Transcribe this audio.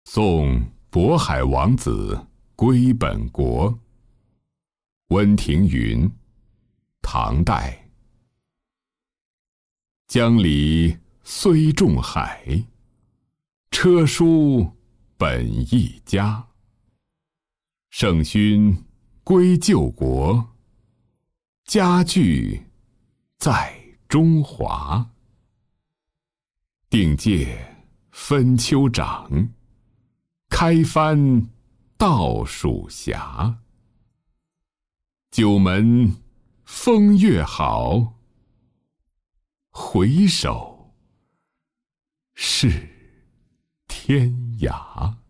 送渤海王子归本国。温庭筠，唐代。江里虽重海，车书本一家。圣勋归旧国，家具在中华。定界分秋长，开帆到蜀峡。九门风月好，回首是天涯。